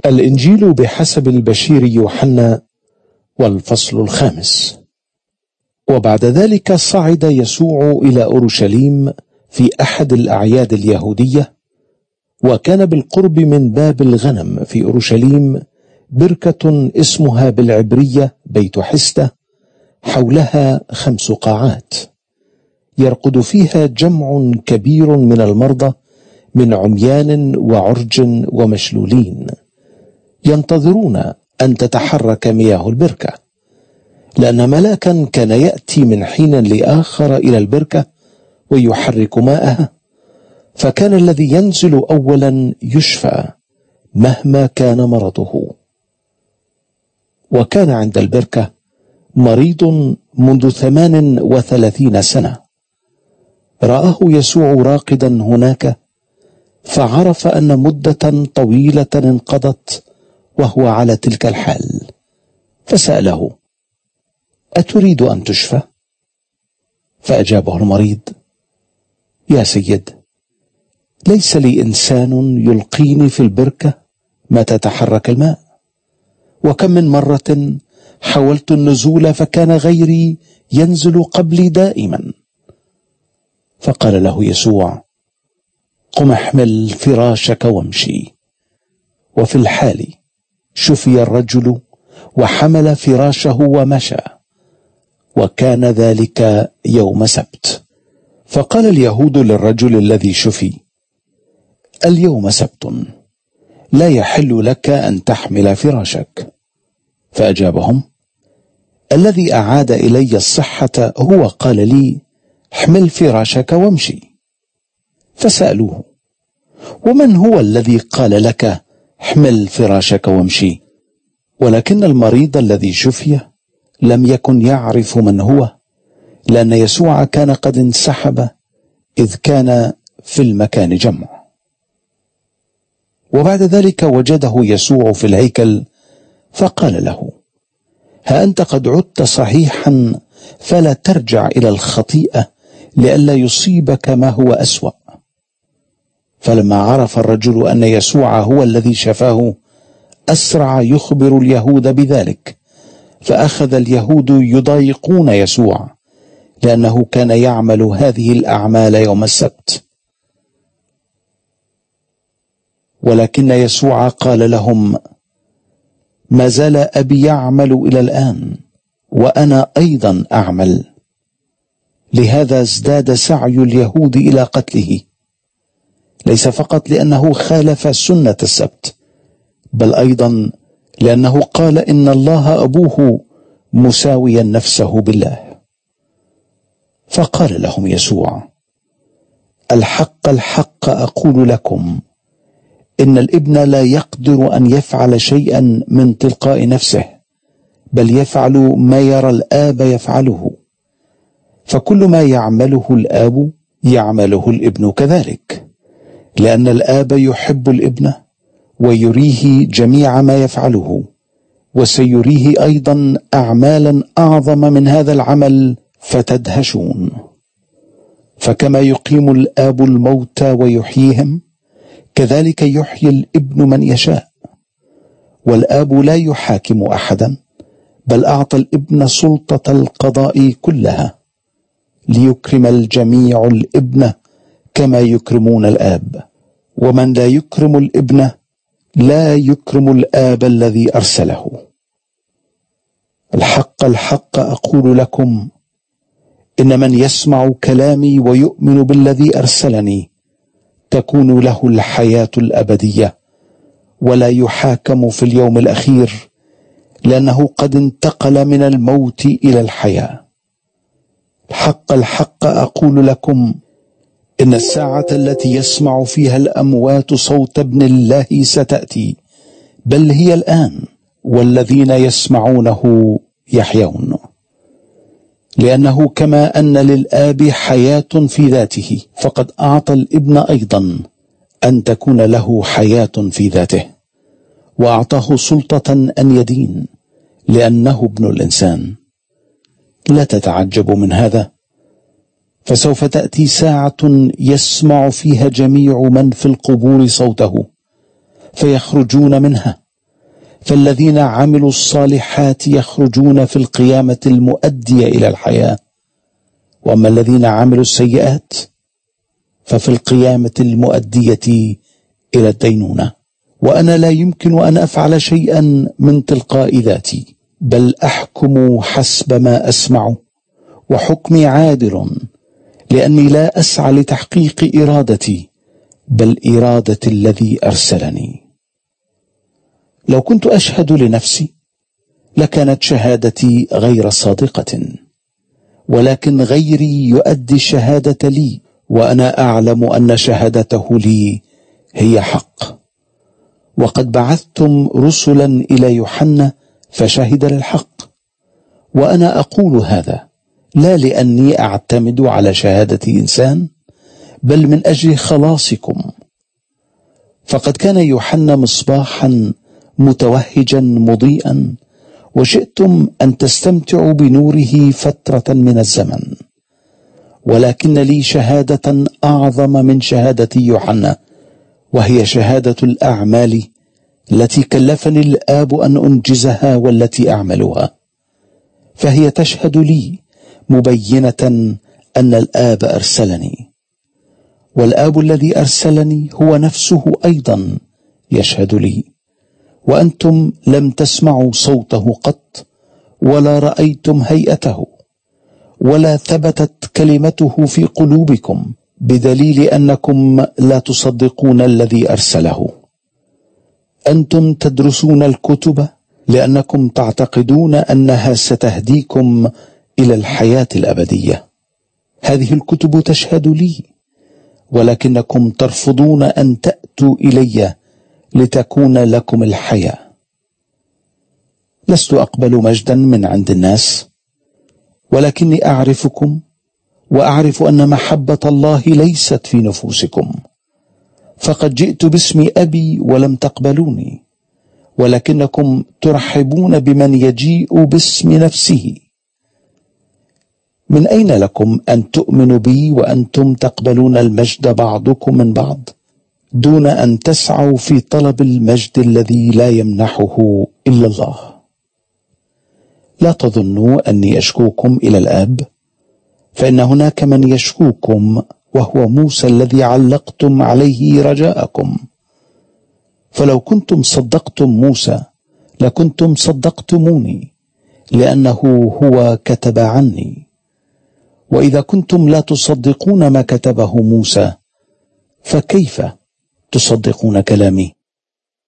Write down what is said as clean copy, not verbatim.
الإنجيل بحسب البشير يوحنا، والفصل 5. وبعد ذلك صعد يسوع إلى أورشليم في أحد الأعياد اليهودية، وكان بالقرب من باب الغنم في أورشليم بركة اسمها بالعبرية بيت حستة، حولها 5 قاعات، يرقد فيها جمع كبير من المرضى، من عميان وعرج ومشلولين، ينتظرون أن تتحرك مياه البركة، لأن ملاكا كان يأتي من حين لآخر إلى البركة ويحرك ماءها، فكان الذي ينزل أولا يشفى مهما كان مرضه. وكان عند البركة مريض منذ 38 سنة، رآه يسوع راقدا هناك، فعرف أن مدة طويلة انقضت وهو على تلك الحال، فسأله: أتريد أن تشفى؟ فأجابه المريض: يا سيد، ليس لي إنسان يلقيني في البركة متى تحرك الماء، وكم من مرة حاولت النزول فكان غيري ينزل قبلي دائما. فقال له يسوع: قم احمل فراشك وامشي. وفي الحال شفي الرجل وحمل فراشه ومشى، وكان ذلك يوم سبت. فقال اليهود للرجل الذي شفي: اليوم سبت، لا يحل لك أن تحمل فراشك. فأجابهم: الذي أعاد إلي الصحة هو قال لي: احمل فراشك وامشي. فسألوه: ومن هو الذي قال لك احمل فراشك وامشي؟ ولكن المريض الذي شفي لم يكن يعرف من هو، لأن يسوع كان قد انسحب، إذ كان في المكان جمع. وبعد ذلك وجده يسوع في الهيكل، فقال له: ها أنت قد عدت صحيحا، فلا ترجع إلى الخطيئة لئلا يصيبك ما هو أسوأ. فلما عرف الرجل أن يسوع هو الذي شفاه، أسرع يخبر اليهود بذلك، فأخذ اليهود يضايقون يسوع، لأنه كان يعمل هذه الأعمال يوم السبت. ولكن يسوع قال لهم: ما زال أبي يعمل إلى الآن، وأنا أيضا أعمل. لهذا ازداد سعي اليهود إلى قتله، ليس فقط لأنه خالف سنة السبت، بل أيضا لأنه قال إن الله أبوه مساويا نفسه بالله. فقال لهم يسوع: الحق الحق أقول لكم، إن الابن لا يقدر أن يفعل شيئا من تلقاء نفسه، بل يفعل ما يرى الآب يفعله، فكل ما يعمله الآب يعمله الابن كذلك، لأن الآب يحب الابن ويريه جميع ما يفعله، وسيريه أيضا أعمالا أعظم من هذا العمل فتدهشون. فكما يقيم الآب الموتى ويحييهم، كذلك يحيي الابن من يشاء. والآب لا يحاكم أحدا، بل أعطى الابن سلطة القضاء كلها، ليكرم الجميع الابن كما يكرمون الآب. ومن لا يكرم الابن لا يكرم الآب الذي أرسله. الحق الحق أقول لكم، إن من يسمع كلامي ويؤمن بالذي أرسلني تكون له الحياة الأبدية، ولا يحاكم في اليوم الأخير، لأنه قد انتقل من الموت إلى الحياة. الحق الحق أقول لكم، إن الساعة التي يسمع فيها الأموات صوت ابن الله ستأتي، بل هي الآن، والذين يسمعونه يحيون. لأنه كما أن للآب حياة في ذاته، فقد أعطى الابن أيضا أن تكون له حياة في ذاته، وأعطاه سلطة أن يدين، لأنه ابن الإنسان. لا تتعجبوا من هذا، فسوف تأتي ساعة يسمع فيها جميع من في القبور صوته، فيخرجون منها، فالذين عملوا الصالحات يخرجون في القيامة المؤدية إلى الحياة، وأما الذين عملوا السيئات ففي القيامة المؤدية إلى الدينونة. وأنا لا يمكن أن أفعل شيئا من تلقاء ذاتي، بل أحكم حسب ما أسمع، وحكمي عادل، لأني لا أسعى لتحقيق إرادتي بل إرادة الذي أرسلني. لو كنت أشهد لنفسي لكانت شهادتي غير صادقة، ولكن غيري يؤدي الشهادة لي، وأنا أعلم أن شهادته لي هي حق. وقد بعثتم رسلا إلى يوحنا فشهد للحق، وأنا أقول هذا لا لأني أعتمد على شهادة إنسان، بل من أجل خلاصكم. فقد كان يوحنا مصباحا متوهجا مضيئا، وشئتم أن تستمتعوا بنوره فترة من الزمن، ولكن لي شهادة أعظم من شهادة يوحنا، وهي شهادة الأعمال التي كلفني الآب أن أنجزها والتي أعملها، فهي تشهد لي مبينة أن الآب أرسلني، والآب الذي أرسلني هو نفسه أيضا يشهد لي. وأنتم لم تسمعوا صوته قط، ولا رأيتم هيئته، ولا ثبتت كلمته في قلوبكم، بدليل أنكم لا تصدقون الذي أرسله. أنتم تدرسون الكتب لأنكم تعتقدون أنها ستهديكم إلى الحياة الأبدية. هذه الكتب تشهد لي، ولكنكم ترفضون أن تأتوا إلي لتكون لكم الحياة. لست أقبل مجدا من عند الناس، ولكني أعرفكم، وأعرف أن محبة الله ليست في نفوسكم. فقد جئت باسم أبي ولم تقبلوني، ولكنكم ترحبون بمن يجيء باسم نفسه. من أين لكم أن تؤمنوا بي وأنتم تقبلون المجد بعضكم من بعض، دون أن تسعوا في طلب المجد الذي لا يمنحه إلا الله؟ لا تظنوا أني أشكوكم إلى الآب، فإن هناك من يشكوكم، وهو موسى الذي علقتم عليه رجاءكم. فلو كنتم صدقتم موسى لكنتم صدقتموني، لأنه هو كتب عني. وإذا كنتم لا تصدقون ما كتبه موسى، فكيف تصدقون كلامي؟